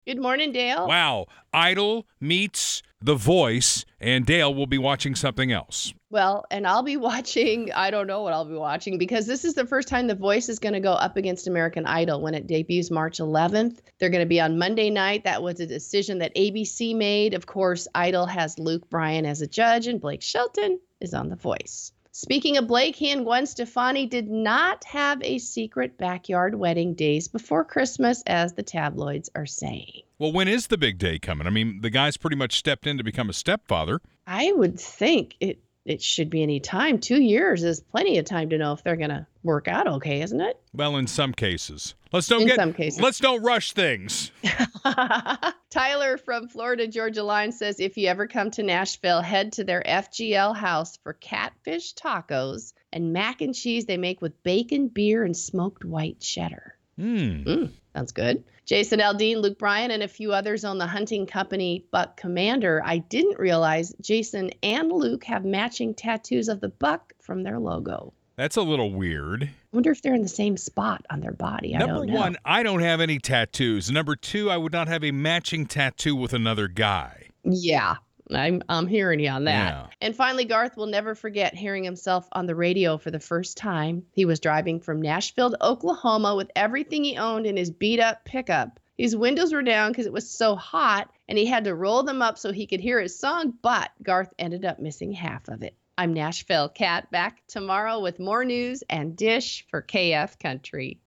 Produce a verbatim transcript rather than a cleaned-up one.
Good morning, Dale. Wow. Idol meets The Voice, and Dale will be watching something else. Well, and I'll be watching, I don't know what I'll be watching because this is the first time The Voice is going to go up against American Idol when it debuts March eleventh. They're going to be on Monday night. That was a decision that A B C made. Of course, Idol has Luke Bryan as a judge, and Blake Shelton is on The Voice. Speaking of Blake, he and Gwen Stefani did not have a secret backyard wedding days before Christmas, as the tabloids are saying. Well, when is the big day coming? I mean, the guy's pretty much stepped in to become a stepfather. I would think it it should be any time. Two years is plenty of time to know if they're going to work out okay, isn't it? Well, in some cases. Let's don't In get some cases. Let's don't rush things. Tyler from Florida Georgia Line says if you ever come to Nashville, head to their F G L house for catfish tacos and mac and cheese they make with bacon, beer, and smoked white cheddar. Hmm. Mm, sounds good. Jason Aldean, Luke Bryan, and a few others own the hunting company Buck Commander. I didn't realize Jason and Luke have matching tattoos of the buck from their logo. That's a little weird. I wonder if they're in the same spot on their body. I Number don't know. one, I don't have any tattoos. Number two, I would not have a matching tattoo with another guy. Yeah, I'm I'm hearing you on that. Yeah. And finally, Garth will never forget hearing himself on the radio for the first time. He was driving from Nashville to Oklahoma with everything he owned in his beat-up pickup. His windows were down because it was so hot, and he had to roll them up so he could hear his song, but Garth ended up missing half of it. I'm Nashville Cat, back tomorrow with more news and Dish for K F Country.